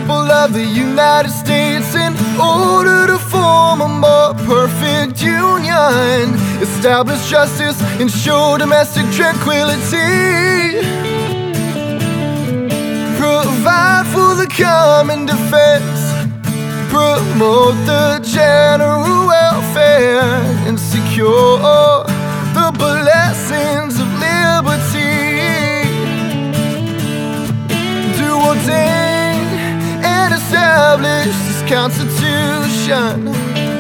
people of the United States in order to form a more perfect union, establish justice, ensure domestic tranquility, provide for the common defense, promote the general welfare, and secure the blessings of liberty. To ordain and establish this Constitution.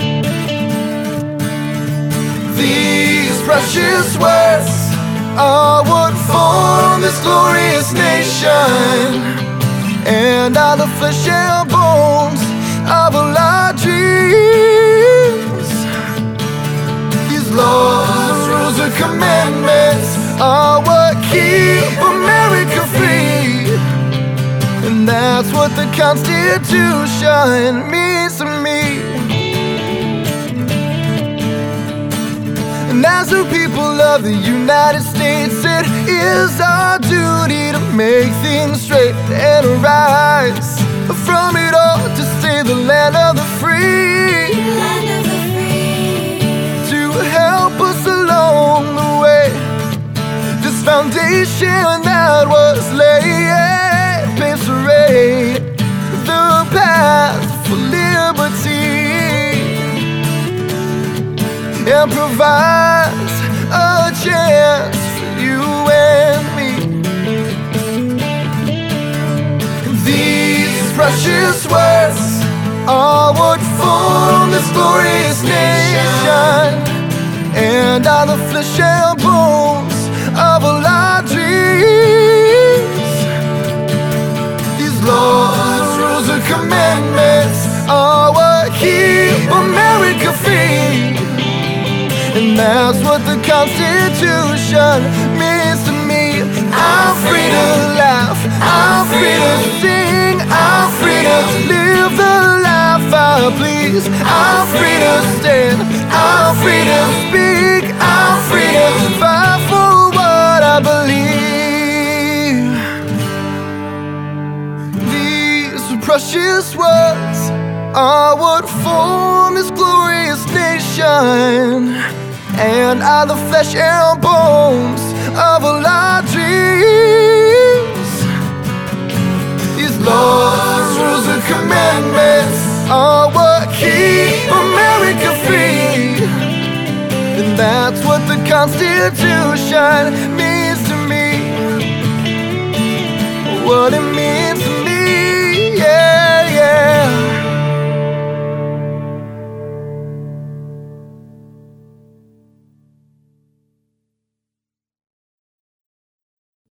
These precious words are what form this glorious nation, and are the flesh and bones of all our dreams. These laws, rules, and commandments are what keep America free, and that's what the Constitution means to me. And as the people of the United States, it is our duty to make things straight and rise from it all, to stay the land of the free, to help us along the way. This foundation that was laid paves the way, the path for liberty, and provides a chance for you and me. These precious words are what form this glorious nation, and are the flesh and bones of all our dreams. These laws, rules, and commandments are what keep America free, and that's what the Constitution means to me. I'm free to laugh, I'm free to sing, I'm free to live the life I please. I'm free to stand, I'm free to speak, I'm free to fight for what I believe. These precious words are what form this glorious nation, and are the flesh and bones of all our dreams. These laws, rules, and commandments are what keep America free, and that's what the Constitution means.